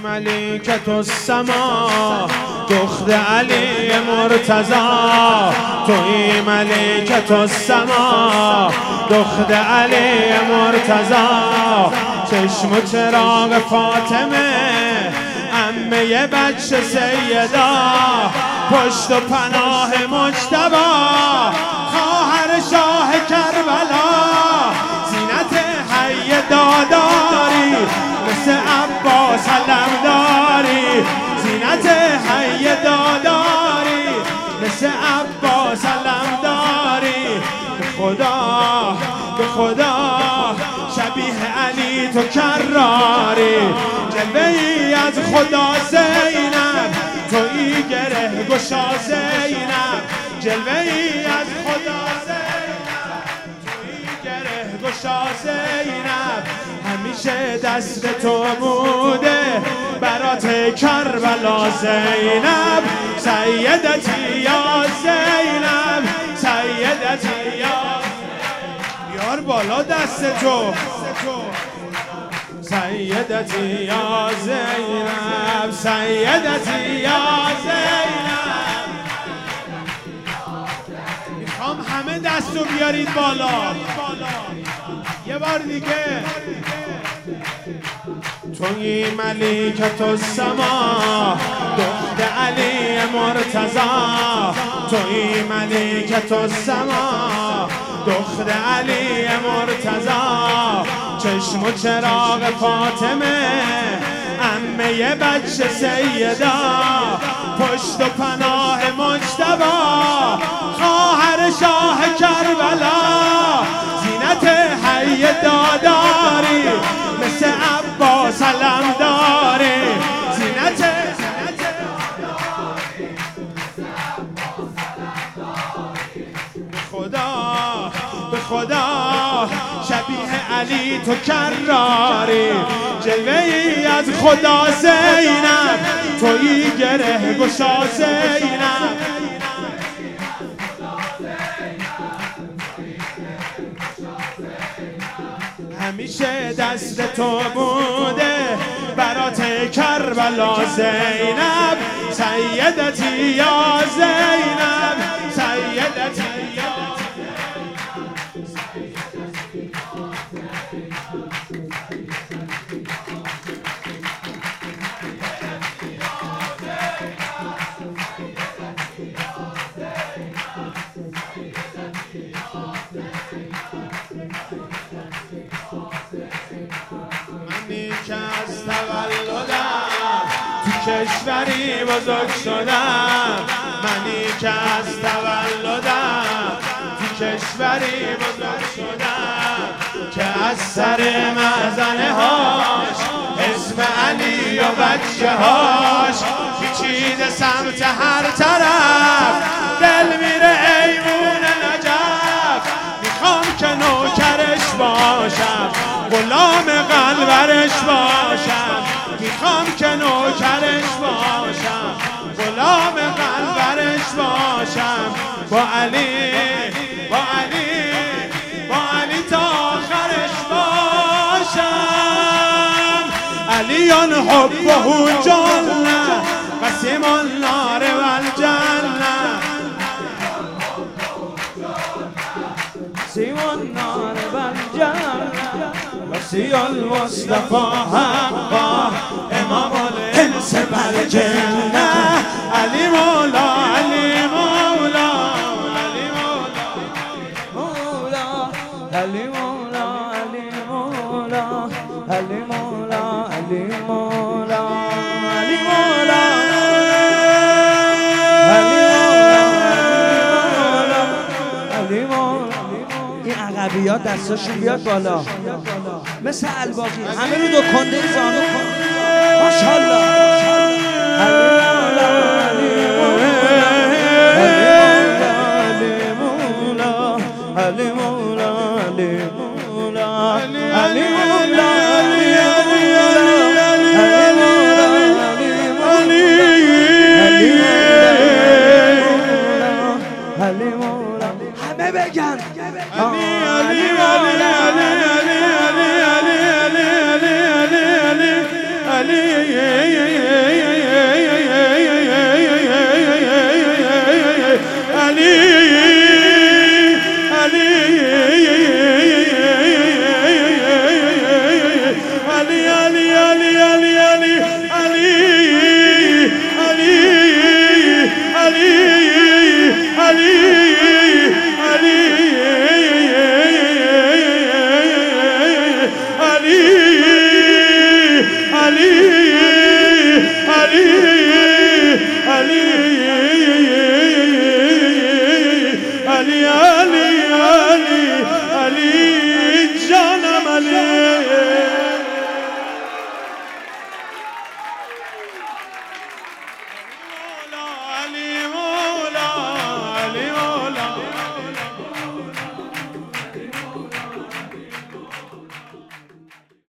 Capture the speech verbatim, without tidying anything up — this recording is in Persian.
ملکت السما دختر علی مرتضا، توی ملکت السما دختر علی مرتضا، چشم و چراغ فاطمه عمه بچه سیدا، پشت و پناه مجتبی خواهر شاه کربلا، زینت حی داداری مثل عباس علمداری، زینت حی داداری مثل عباس علمداری، به خدا به خدا شبیه علی تو کراری، جلوه ای از خدا زینب تویی گره گشا زینب، جلوه ای از خدا زینب تویی گره گشا زینب، همیشه دست تو بوده برات کربلا زینب، سیدتی یا زینب سیدتی یا بیار بالا دست تو، سیدتی یا زینب سیدتی یا زینب، میخوام همه دستو بیارید بالا یه بار دیگه. توی ملکت السما دختر علی مرتضا، توی ملکت السما دختر علی مرتضا، چشم و چراغ فاطمه عمه بچه سیدا، پشت و پناه مجتبی خواهر شاه کربلا، زینت حی داداری مثل عباس علمداری، زینت خدا به خدا شبیه علی تو کراری، جلوه ای از خدا زینب تویی گره گشا زینب، همیشه دست تو بوده برات کربلا زینب، سیدتی یا زینب سیدتی یا منی که از تولدم تو کشوری بزرگ شدم، منی که از تولدم تو کشوری بزرگ شدم، که از سر مزنه هاش اسم علی و بچه هاش پیچیده سمت هر طرف، دل میره ایوون نجف، میخوام که نوکرش باشم غلام قلبرش باشم، میخوام که نوکرش باشم غلام قلبرش باشم، با علی با علی با علی تا آخرش باشم، علیان حبه جنه قسیم النار والجنه، قسیم النار والجنه، وصی المصطفى حقا امام الانس والجنه، علی مولا علی مولا علی مولا علی مولا علی مولا علی مولا علی مولا علی مولا علی مولا. این عقبی ها دستاشون بیاد بالا مثل الباقی، همه رو دو کنده زانو